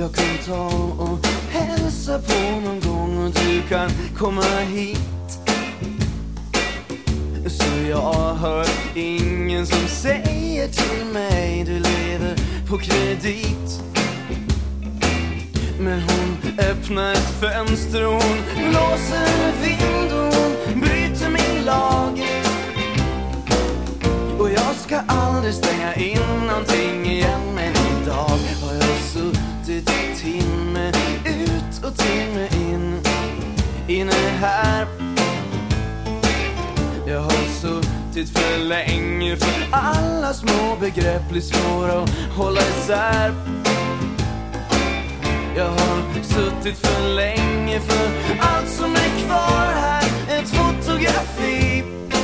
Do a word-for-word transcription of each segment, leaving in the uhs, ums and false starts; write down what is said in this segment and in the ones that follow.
jag kan ta och hälsa på någon gång och du kan komma hit. Så jag hör ingen som säger till mig du lever på kredit. Men hon öppnar ett fönster och hon blåser vind och hon bryter min lag. Och jag ska aldrig stänga in någonting igen. Men idag har jag suttit i timme ut och timme in. Inne här. Jag har suttit för länge för alla små begrepp blir svåra att hålla isär. Jag har suttit för länge för allt som är kvar här, ett fotografi.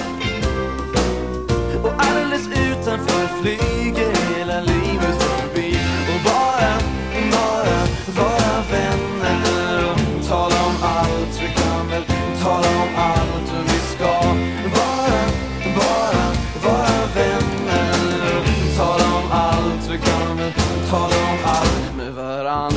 Och alldeles utanför flyger hela livet förbi. Och bara, bara vara vänner och tala om allt. Vi kan väl tala om allt och vi ska bara, bara vara vänner och tala om allt. Vi kan väl tala om allt med varann.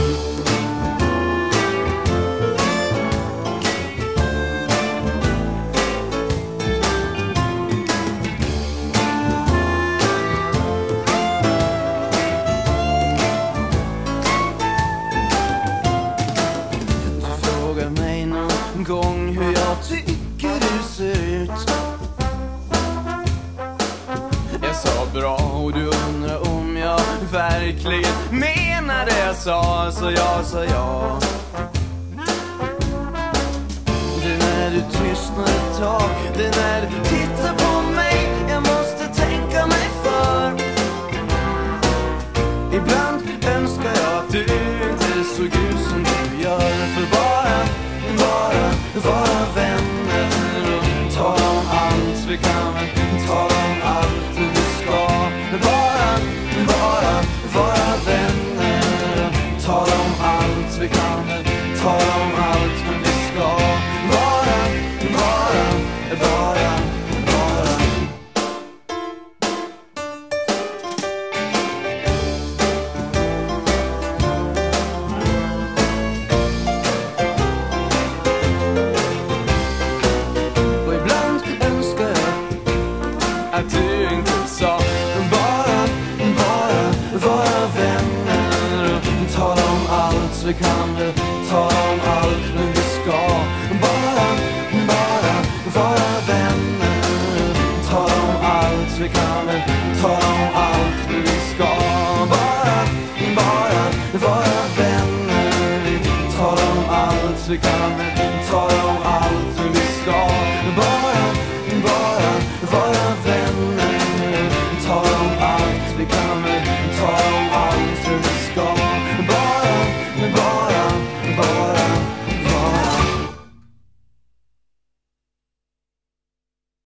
Gång hur jag tycker du ser ut. Jag sa bra och du undrar om jag verkligen menar det jag sa. Så jag sa ja. Det är när du tystnar ett tag, det är när du tittar på mig. Jag måste tänka mig för. Ibland önskar jag att du inte såg ut som du gör. För bara Bara vara vänner och tala om allt. Vi kan väl tala om allt och vi ska bara, bara vara vänner och tala om allt. Vi kan väl tala om allt men vi ska bara, bara, bara, bara. Att du inte sa bara, bara vara vänner och tala om allt. Vi kan väl tala om allt men vi ska bara, bara vara vänner och tala om allt. Vi kan väl tala om allt men vi ska bara, bara vara vänner. Vi talar om allt. Vi kan väl tala om allt.